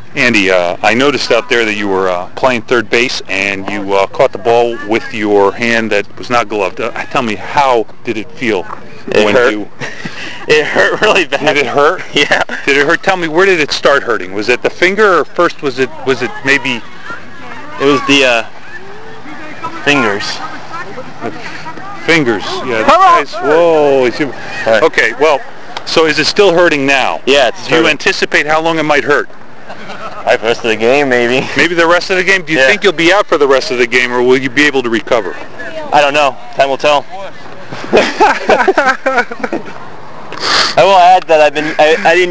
Andy, I noticed out there that you were playing third base and you caught the ball with your hand that was not gloved. Tell me, how did it feel? It hurt. It hurt really bad. Did it hurt? Yeah. Did it hurt? Tell me, where did it start hurting? Was it the finger, or first was it maybe? It was the fingers. The fingers. Yeah. Guys, whoa. Right. Okay. Well, so is it still hurting now? Yeah, it's hurting. Do you anticipate how long it might hurt? The rest of the game, maybe. Maybe the rest of the game? Do you think you'll be out for the rest of the game, or will you be able to recover? I don't know. Time will tell. I will add that I didn't